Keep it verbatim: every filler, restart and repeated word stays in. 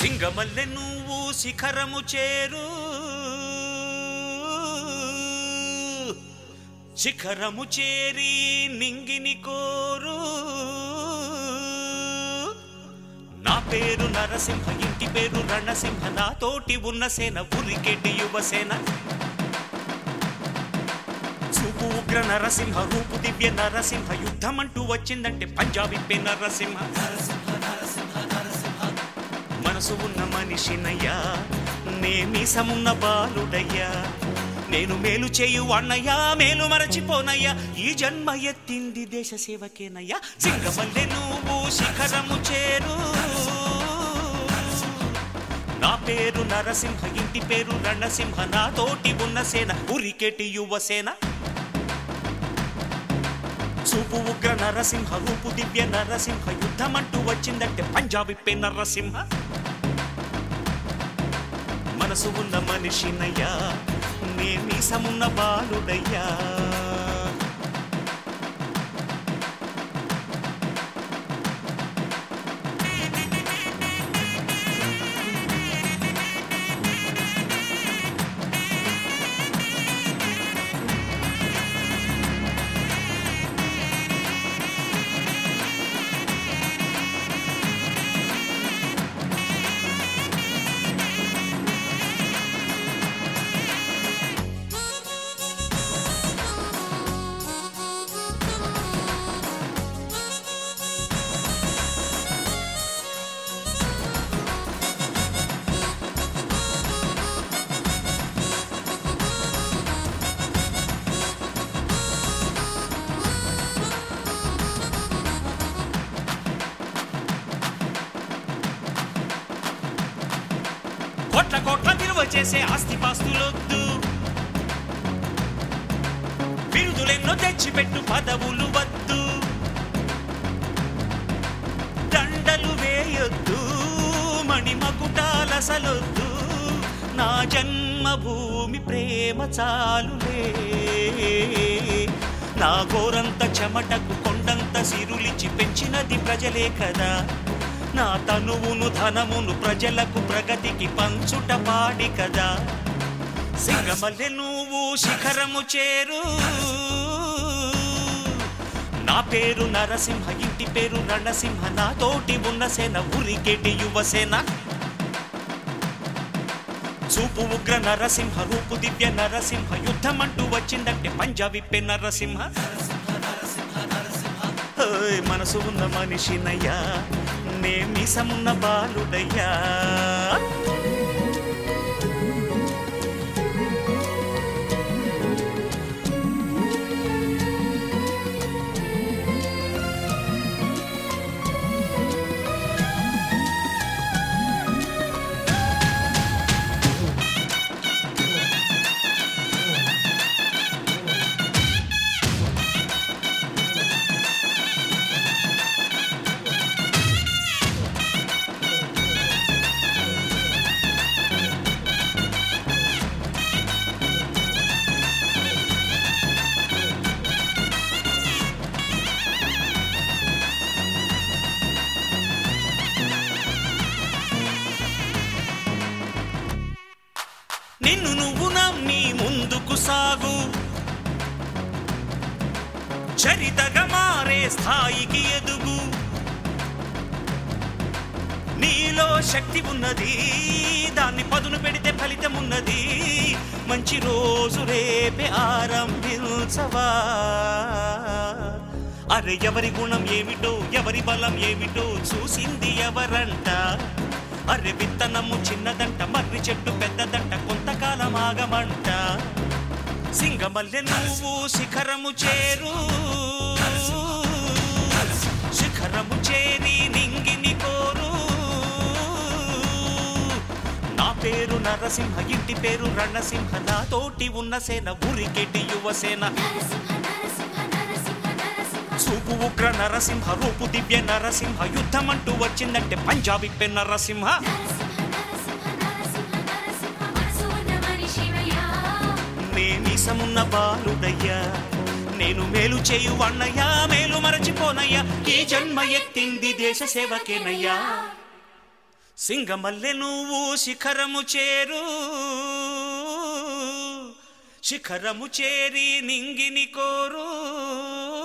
సింగమల్లె నువ్వు శిఖరము చేరు, శిఖరము చేరి నింగిని కోరు. నా పేరు నరసింహ, ఇంటి పేరు రణసింహ, నాతోటి ఉన్న సేన ఉరికెటి యువసేన. చూపు ఉగ్ర నరసింహ, రూపు దివ్య నరసింహ, యుద్ధమంటూ వచ్చిందంటే పంజాబీ నరసింహ. మనసు ఉన్న మనిషినయ్యా, నే మీసమున్న బాలుడయ్యా, నేను మేలు చేయు అన్నయ్యా, మేలు మరచిపోనయ్యా, ఈ జన్మ ఎత్తింది దేశ సేవకేనయ్యా. సింగమల్లె నువ్వు శిఖరము చేరు, నా పేరు నరసింహ, ఇంటి పేరు రణసింహ, నాతోటి ఉన్న సేన ఉరికెటి యువసేన. చూపు ఉగ్ర నరసింహ, రూపు దివ్య నరసింహ, యుద్ధమంటూ వచ్చిందంటే పంజాబీ పే నరసింహ. మనసు ఉన్న మనిషినయ్యా, నే మీసమున్న బాలుడయ్యా. కోట్ల కోట్ల విలువ చేసే ఆస్తిపాస్తులొద్దు, బిరుదులెన్నో తెచ్చిపెట్టు పదవులు వద్దు, దండలు వేయొద్దు, మణిమకుటాలసలొద్దు, నా జన్మభూమి ప్రేమ చాలులే. నా గోరంత చెమటకు కొండంత సిరులిచి పెంచినది ప్రజలే కదా, నా తనువును ధనమును ప్రజలకు ప్రగతికి పంచుట పాడి కదా. సింగమల్లె నువ్వు శిఖరము చేరు, నా పేరు నరసింహ, ఇంటి పేరు రణసింహ, నాతోటి ఉన్న సేన ఉరికెటి యువసేన. చూపు ఉగ్ర నరసింహ, రూపు దివ్య నరసింహ, యుద్ధమంటూ వచ్చిందంటే పంజాబీ పే నరసింహ. మనసు ఉన్న మనిషినయ్యా, నే మీసమున్న బాలుడయ్యా. నిన్ను నువ్వు నమ్మి ముందుకు సాగు, చరితగా మారే స్థాయికి ఎదుగు. నీలో శక్తి ఉన్నది, దాన్ని పదును పెడితే ఫలితం ఉన్నది. మంచి రోజు రేపే ఆరంభించవా. అరే ఎవరి గుణం ఏమిటో, ఎవరి బలం ఏమిటో చూసింది ఎవరంట. అర్రె విత్తనము చిన్నదంట, మర్రి చెట్టు పెద్దదంట, కొంతకాలం ఆగమంట. సింగమల్లె నువ్వు శిఖరము చేరు, శిఖరము చేరి నింగిని కోరు. నా పేరు నరసింహ, ఇంటి పేరు రణసింహ, నాతోటి ఉన్న సేన ఉరికెటి యువసేన. చూపు ఉగ్ర నరసింహ, రూపు దివ్య నరసింహ, యుద్ధమంటూ వచ్చిందంటే పంజాబీ పే నరసింహ. నే మీసమున్న బాలుడయ్యా, నేను మేలు చేయు అన్నయ్యా, మేలు మరచిపోనయ్యా, ఈ జన్మ ఎత్తింది దేశ సేవకేనయ్యా. సింగమల్లె నువ్వు శిఖరము చేరు, శిఖరము చేరి నింగిని కోరు.